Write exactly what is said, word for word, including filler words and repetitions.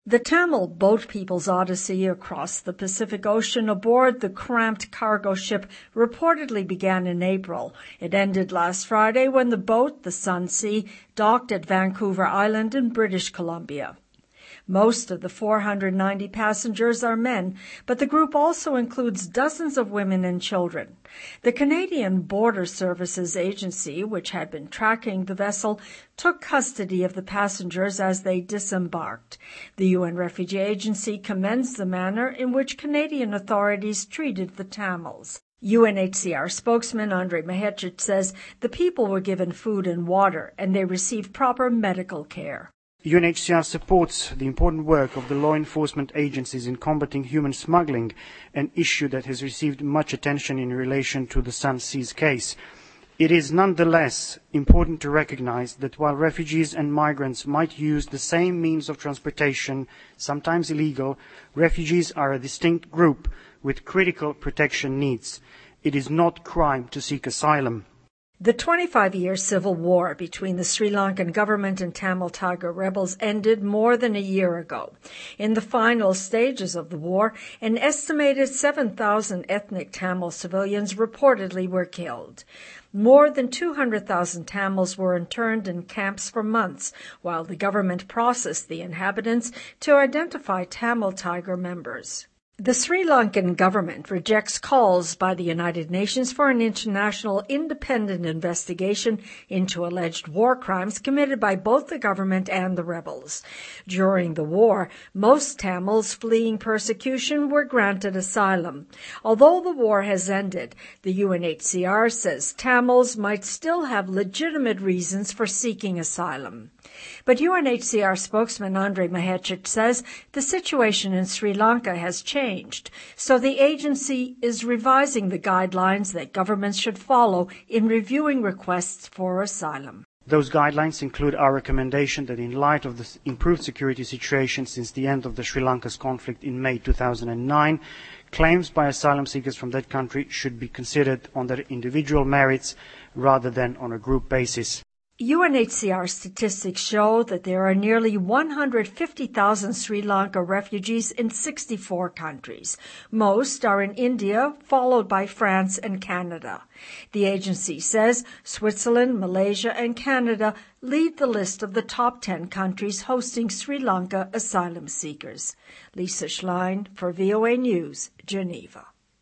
The Tamil Boat People's Odyssey across the Pacific Ocean aboard the cramped cargo ship reportedly began in April. It ended last Friday when the boat, the Sunsea, docked at Vancouver Island in British Columbia. Most of the four hundred ninety passengers are men, but the group also includes dozens of women and children. The Canadian Border Services Agency, which had been tracking the vessel, took custody of the passengers as they disembarked. The U N Refugee Agency commends the manner in which Canadian authorities treated the Tamils. U N H C R spokesman Andrei Mahecic says the people were given food and water and they received proper medical care. U N H C R supports the important work of the law enforcement agencies in combating human smuggling, an issue that has received much attention in relation to the Sunsea's case. It is nonetheless important to recognize that while refugees and migrants might use the same means of transportation, sometimes illegal, refugees are a distinct group with critical protection needs. It is not crime to seek asylum. The twenty-five-year civil war between the Sri Lankan government and Tamil Tiger rebels ended more than a year ago. In the final stages of the war, an estimated seven thousand ethnic Tamil civilians reportedly were killed. More than two hundred thousand Tamils were interned in camps for months, while the government processed the inhabitants to identify Tamil Tiger members. The Sri Lankan government rejects calls by the United Nations for an international independent investigation into alleged war crimes committed by both the government and the rebels. During the war, most Tamils fleeing persecution were granted asylum. Although the war has ended, the U N H C R says Tamils might still have legitimate reasons for seeking asylum. But U N H C R spokesman Andrei Mahecic says the situation in Sri Lanka has changed, so the agency is revising the guidelines that governments should follow in reviewing requests for asylum. Those guidelines include our recommendation that in light of the improved security situation since the end of the Sri Lanka's conflict in May two thousand nine, claims by asylum seekers from that country should be considered on their individual merits rather than on a group basis. U N H C R statistics show that there are nearly one hundred fifty thousand Sri Lanka refugees in sixty-four countries. Most are in India, followed by France and Canada. The agency says Switzerland, Malaysia, and Canada lead the list of the top ten countries hosting Sri Lanka asylum seekers. Lisa Schlein for V O A News, Geneva.